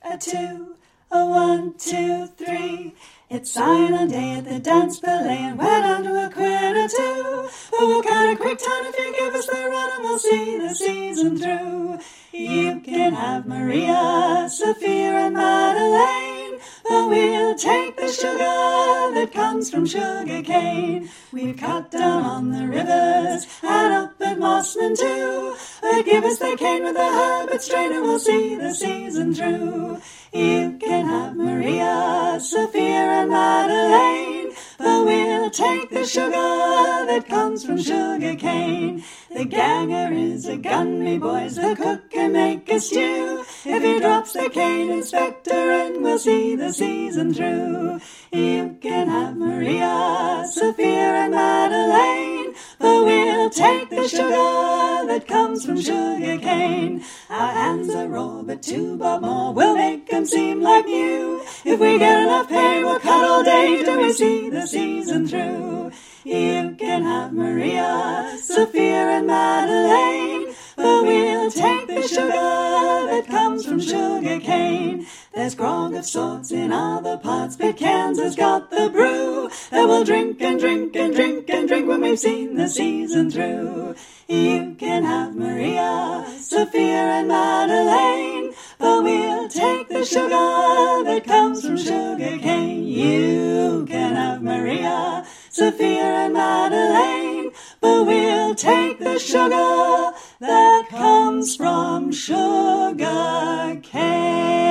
a two, a 1, 2, 3. It's silent day at the dance ballet, and we're down to a quarter to. But we'll count a quick time if you give us the run, and we'll see the season through. You can have Maria, Sophia, and Madeleine, but we'll take the sugar that comes from sugar cane. We've cut down on the rivers and up at Mossman too. But give us the cane with the Herbert strain, and we'll see the season through. You can have Maria, Sophia, and Madeleine, but we'll take the sugar that comes from sugar cane. The ganger is a gun, me boys, the cook can make a stew. If he drops the cane, Inspector, and we'll see the season through. You can have Maria, Sophia, and Madeleine, but we'll take the sugar that comes from sugar cane. Our hands are raw, but 2 bob more will make 'em seem like new. If we get enough pay, we'll cut all day till we see the season through. You can have Maria, Sophia, and Madeleine, but we'll take the sugar that comes from sugar cane. There's grog of sorts in other parts, but Kansas got the brew that we'll drink and drink and drink and drink when we've seen the season through. You can have Maria, Sophia, and Madeleine, but we'll take the sugar that comes from sugar cane. You can have Maria, Sophia, and Madeleine, but we'll take the sugar that comes from sugar cane.